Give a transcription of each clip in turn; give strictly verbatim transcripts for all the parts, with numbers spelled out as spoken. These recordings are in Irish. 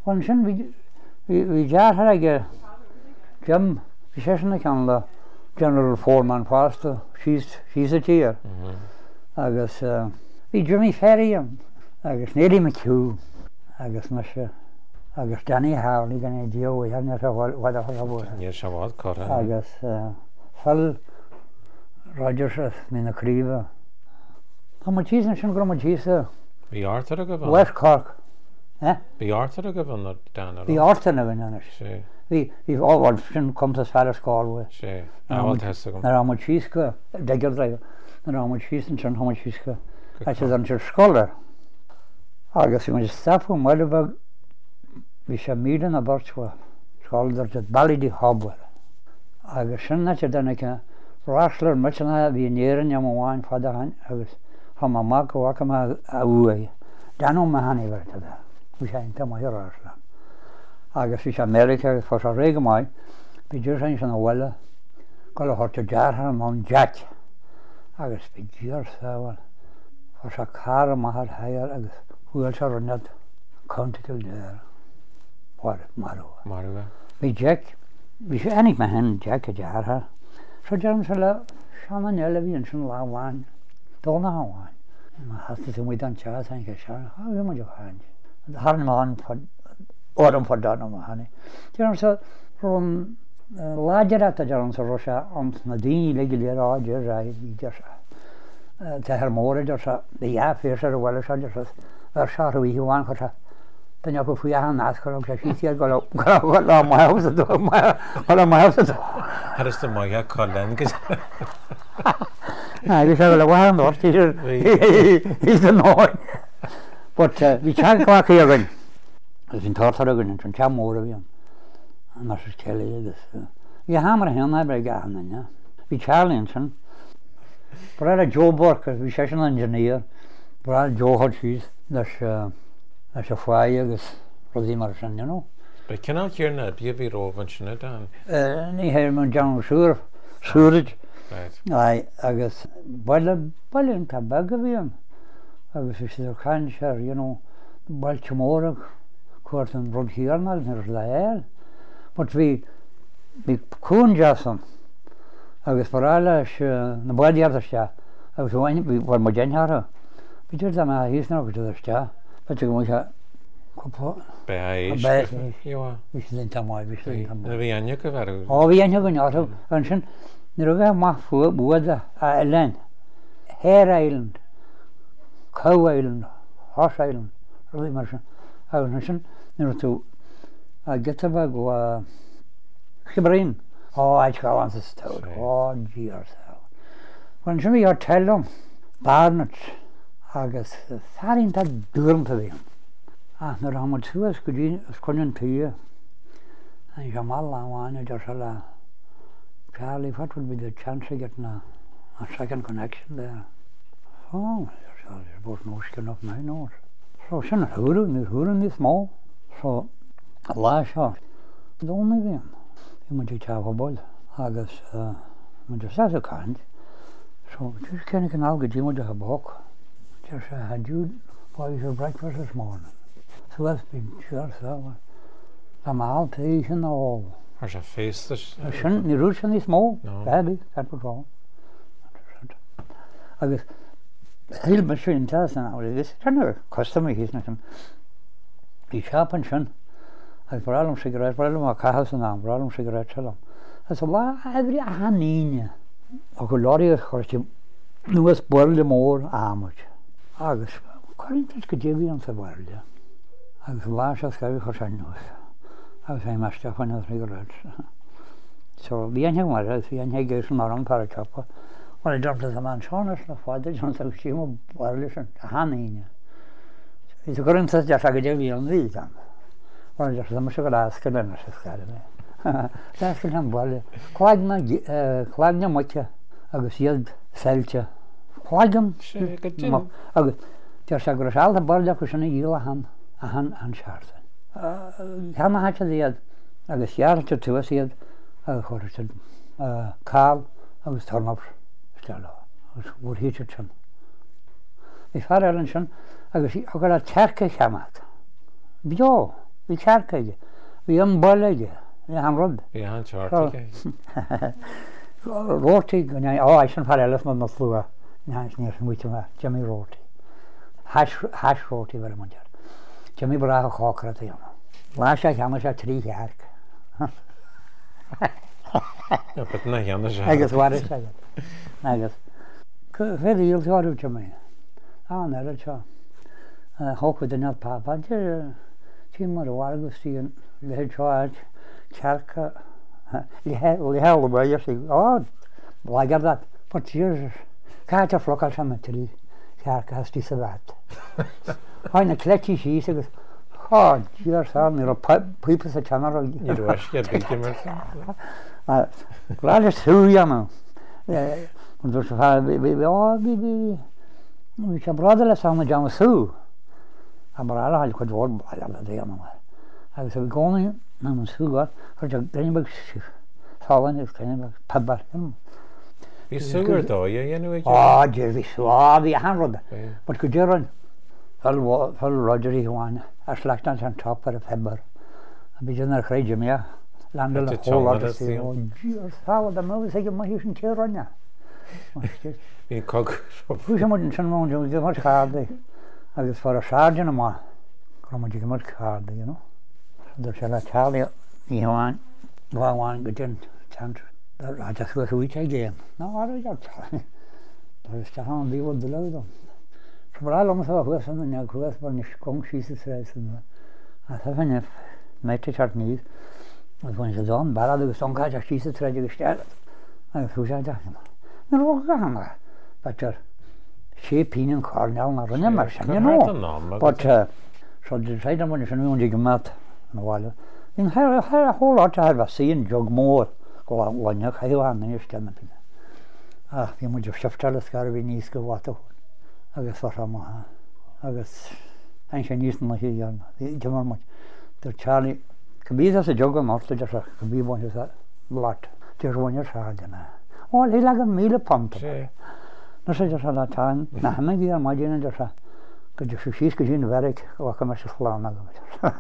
Chun sin bhí dearthar aige Jim bhí sé sinna ceann le General Foreman Foster síos a tír agus bhí Jimmy Ferry agus Nellie McHugh agus me se agus Danny Howley gan é dio heanne a bhil a bhil Níor se bhád cor agus Phil Rogers mí na críomh. Tá mar tíos sin go mar tíos Bhí átar a go bhán West Cork. Bhí átar a go bhán dána Bhí átain a bhíine sé Bhí bhí ábhail sin comtas fear scáilha. sé ábhail theasta go Na rá mar tíos go deigir draibh na rá mar tíos an sin tha mar tíos go a sé an tir scolar. Agus i mar stafu mailebh bhí sé mían a bartfa sáidir de bailí habhfuil. Agus sin na dana ráslar muna bhí néan am bháin fada hain agus ha má go bhacha a bhuaí. Danú me haí bhar a bhí sé ta rásla. Agus bhí sé America agus fá a réige maiid, bhí dúr sin san bhile go le háirta deartha an Jack agus bhí díor sáhfuil fá se cara maithar hair agus bhfuil se runnead contiil déir mar mar Bhí Jack bhí sé enig me hen Jack a deartha, so dearm se le seanna eile bhíon sin láháin dóna háháin. Hasasta tú muid an teas an se bhí mar hain. Thmáin orm fá dána hanig. Dearm sa rún láidir a dearm sa ro se an na daoine le léráidir ra idir se. Tá ar mór idir se de fér ar bhile se ar se bhí bháin chu se. Dann go faoi an nácail sé síí go le maiha maiha. Harris do maithe cholen gus bhí se le bhhain ortíidir hí an náin. But bhí teáí agann gus hín tartar agann an te mór a bhíon mar se ceala agus. Bhí hamar heanna bre gahanna. Bhí Charlíonn sin bra a Joe Burke bhí sé an engineer bra Joe Hodges leis a se fáid agus rodí mar sin nó. Be cinál chéarna bí bhí róhan sinna dan? Ní héir man John súr súrid agus bailile bailíonn tá bag a bhíon agus is sé chain se bailte mórach chuirt an rodchéarnal nar le éil, but bhí bhí cún deasan agus baráile na bailíartiste agus bhfuil mar déintheara. Bhí dúirt am a híosná go tuiste. But go mucha copa Be bhí sin tamáid bhí na bhí aine go bhar á bhí aine go neartha an sin ní ra bheith maith fu buada a lein Hare Island, Cow Island, Horse Island ruí mar sin a sin ní tú a geta bh go Chibrín á id gáil an sa tó á díar sa. Bhain sin bhí ar telum Barnett agus farín tá dúrmta bhíon. Ach nar hamar túas go dtí chuinn tú an se má láháin idir se le Charlie what would be the chance of getting a, a second connection there? Oh, there's both no skin up my nose. So sin húrú ní húrú ní smó so lá seo dóna bhíon. Bhí mu teabha bol agus mu sa a caiint so just cinna an alga dí mu a bóg. Just uh, had you boys for breakfast this morning. So that's been sure so. I'm out to eat in the hall. Ar se féiste I shouldn't ní rúd sin ní smó, baby, that was all. Agus hil me sin tas an áir is tannar customí hís na sin. Bhí seapan sin agus bralum cigarette, bralum a cahas an am, bralum cigarette selam. As a lá every a haníine a go láí chuirte nuas buirle mór ámuid. Agus chuintas go déhí an sa bhile. Agus lá se scaibh chu sein nuas. Agus é meiste chuin as cigarette. So bhí aine mar bhí aine géis mar an para chapa. Well, I dropped the man Seanas le fáidir an sa sí bhile sin a haníine. Is a chuintas de a go déhí an rí an. Well, just the much of a last can I say, that's the one ball. Quagna, Quagna, Mocha, Agusiad, Selcha, Quagam, Agus, just a grasal, the ball, cushion a year, a hand, a hand, and sharp. Hammer hatch of the ad, Agusiar to us, he had a horse, Carl, I was torn up, Stella, would hit it. If I hadn't, I got a Turkish hammer. Bio. Bhí cearcaige, bhí an boileige, bhí an rud. Bhí an teartaigh. Rótaí go á an far eiles na slua níos níos muite me Jimmy rótaí. Thais rótaí bhar man dear. Jimmy bra a chácara a dhéanam. Lá sé cheanna sé trí chearc. But na heanna sé. Agus bhhar is aige. Agus fé íl teáú Jimmy. An ar seo. Thócha den pápa de tí mar bhhargus tíon le teáid cearca le hell bhir sí á lágar dat but tíir cáte flocail sem trí cearca hastí sa bheit. Háinna cletí sí agus há tíar sam ar pupa sa teanar Idirhaisce bíte mar. Ráile súíanam bhí sé brada le samna deama sú a mar eile chud bhór bailile déanam. Agus a bhí gcónaí ná an súgáil chuir dainebeh sáhain is dainebeh pebbar. Bhí suúir dó a dhéanú Á dé bhí suá bhí an rud. But go déan fel Roger í bháine a sleachtan an top ar a pebbar. A bhí ar chréide mé landal a hólagus sí dír sáhad a mó ige mai hús an tíráine. Bhí cog. Bhí sem an san món go mar cháda agus far a sádean má chu mar mar cháda, you know. Dúir se le teala í hamháin bháháin go dtíon teantar a chuúte géim. Ná áide Tá te há bhíh de ledom. Tá mar eile a chuan ne chuas bar ní com sí rééis a tá fanne méte teart níos a bhain se dá bara agus ancáid a sí treidir go stead agus thu sé deachna. Na ró go hana batar sé pían cáneall na rinne mar sem nó. But so de sé man san mún go mat na bháile. Ín a hóláte ar bh síon jog mór go bhhaine chaána níos cena pine. Ach bhí muidir seftelas gar bhí níos go bhhaú agus fa má agus ein sé níos na híarna de mar muid der Charlie go bí a jog an másta de go bí bhain blat de roiine sána. Á hí le an míle panta. Na sé de le táin na hena í ar maidíine de go de sú síos go dtín bheric ó chu mar se chláánna go.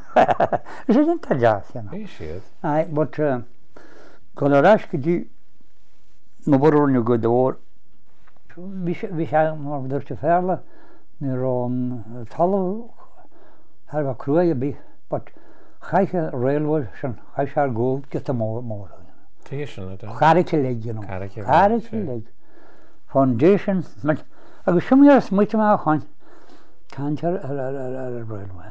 sé den tá deasna. Bhí siad. Ai, but go leráis go dtí nó borúne go dóir. Bhí sé mar dúirte féle ní rán talh ar bh cruúa bí, but chaiche réalhfuil sin chaith ar ggóil go mór mór. Tí sin Charite le Charite le. Foundation agus siúar smuoite me chuin cantar ar réilhfuil.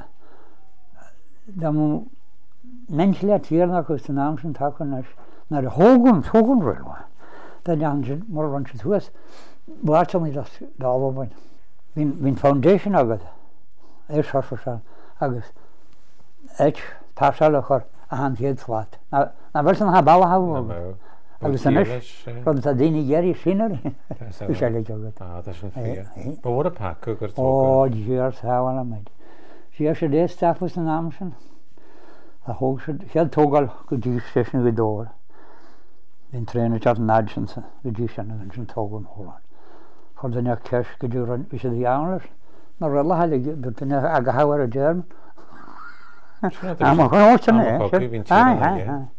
Dá mens le tíarna agus san ná sin takeis nar a hógann tógann réilhfuil. Tá dean sin mar ran se thuas bhhairteí dábhain. Bhín foundation agad é se se agus éit táseile chur a an héad flaat. Na bhir an ha bailtha agus san chun a daoine géirí sinar sé le agad. Ba bhór a pacu gur Ó díar sáhana meid. Siar sé dé stafus an am sin a thóg chead tógáil go dtí stéisna go dóir. Bhín tréna teart náid sin go dtí sin an sin tógann hóláin. Chir daine ceis go dú bhí sé dhéanlas na riile heilige duine a go hahar a déirm. Am chu áitina é.